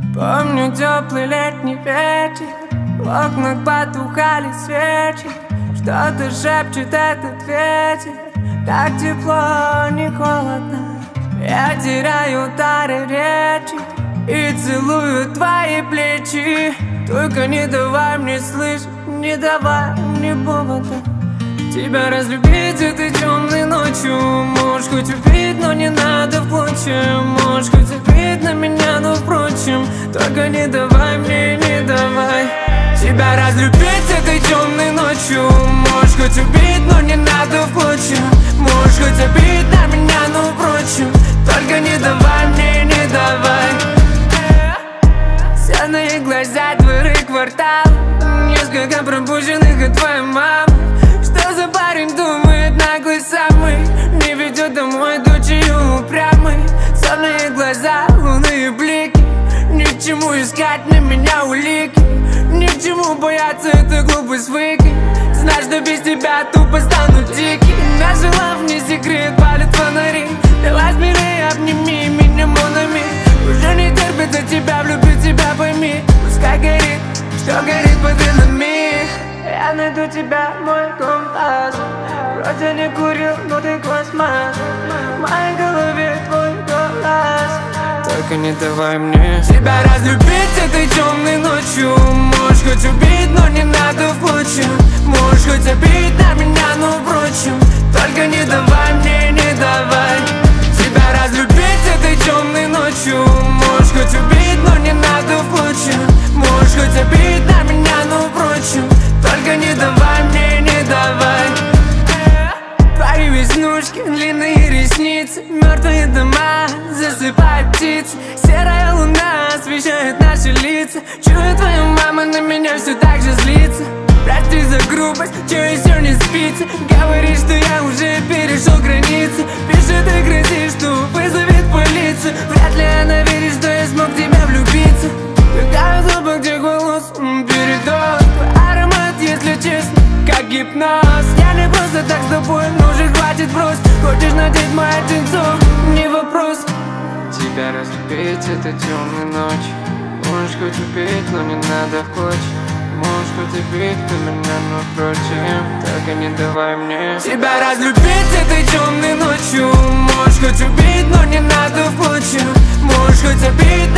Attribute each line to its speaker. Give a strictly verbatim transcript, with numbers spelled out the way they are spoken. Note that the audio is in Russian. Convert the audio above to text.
Speaker 1: Помню теплый летний вечер, в окнах потухали свечи. Что-то шепчет этот ветер, так тепло, не холодно. Я теряю дары речи и целую твои плечи. Только не давай мне слышать, не давай мне повода тебя разлюбить этой темной ночью. Можешь хоть убить, но не надо в клочья. Можешь хоть забить на меня, но впрочем, только не давай мне, не давай тебя разлюбить этой темной ночью. Можешь хоть убить, но не надо в клочья. Можешь хоть забить на меня, но впрочем, только не давай мне, не давай. Сенные глаза, дворы, квартал, несколько пропущенных от твоей мамы. Что за парень думает, наглый самый, не ведет домой дочерью упрямый. Сонные глаза, лунные блики, ни к чему искать на меня улики, ни к чему бояться этой глупость выкинь. Знаешь, что без тебя тупо стану дикий. Наша лав не секрет, палят фонари. Давай смелее обними меня, монами. Уже не терпится тебя, влюбить тебя, пойми. Пускай горит, что горит под нами. Я найду тебя, мой компас. Вроде не курил, но ты космос. В моей голове твой голос. Только не давай мне тебя разлюбить этой темной ночью. Можешь хоть убить, но не надо в клочья. Можешь хоть обидеть на меня, но впрочем, только не давай мне, не давай тебя разлюбить этой темной ночью. Можешь хоть убить, но не надо в клочья. Можешь хоть обидеть на меня, но впрочем, только не давай мне, не давай. Твои веснушки, длинные ресницы, мертвые дома, засыпают птицы. Серая луна освещает наши лица. Чую, твоя мама на меня все так же злится. Прости за грубость, че еще не спится. Говорит, что я уже перешел границы. Пишет и грозит, что вызовет полицию. Вряд ли она верит, что я смог в тебя влюбиться. Какая запах, где голос, передоз. Твой аромат, если честно, как гипноз. Я не просто так с тобой, но уже хватит, брось. Хочешь надеть мои джинсы, не вопрос. Тебя разлюбить этой темной ночью. Можешь хоть убить, но не надо в клочья. Можешь хоть убить на меня, но впрочем, только не давай мне тебя разлюбить этой темной ночью. Можешь хоть убить, но не надо в клочья. Можешь хоть обидеть